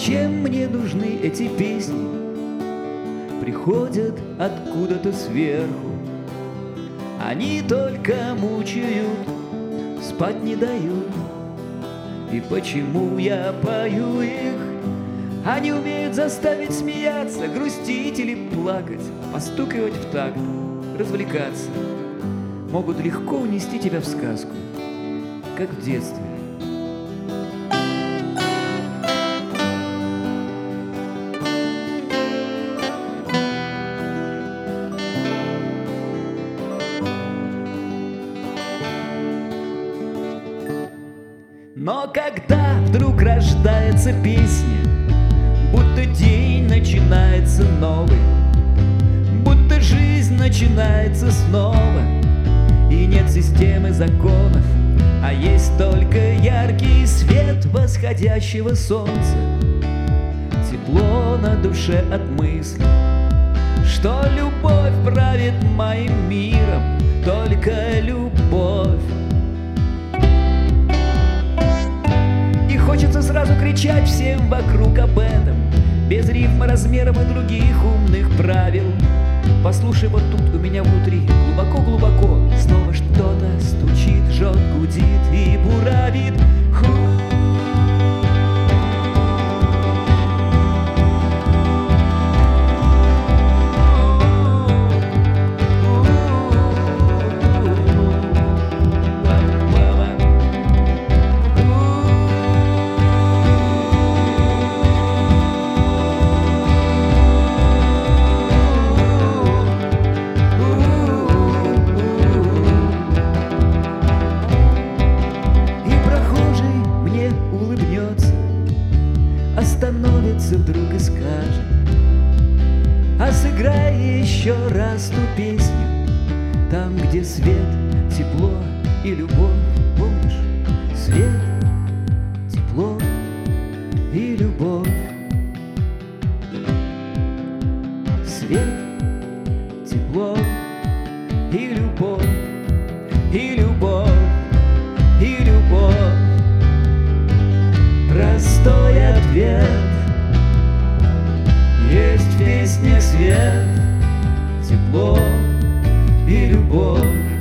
Зачем мне нужны эти песни? Приходят откуда-то сверху. Они только мучают, спать не дают. И почему я пою их? Они умеют заставить смеяться, грустить или плакать, постукивать в такт, развлекаться. Могут легко унести тебя в сказку, как в детстве. Но когда вдруг рождается песня, будто день начинается новый, будто жизнь начинается снова, и нет системы законов, а есть только яркий свет восходящего солнца, тепло на душе от мысли, что любовь правит моим миром, только любовь. Хочется сразу кричать всем вокруг об этом, без рифма, размеров и других умных правил. Послушай, вот тут у меня внутри, глубоко-глубоко, снова что-то стучит, жжет, гудит и буравит. Остановится вдруг и скажет: а сыграй еще раз ту песню, там, где свет, тепло и любовь. Помнишь? Свет, тепло и любовь. Свет, тепло и любовь, и любовь, и любовь. Простой ответ есть в песнях: свет, тепло и любовь.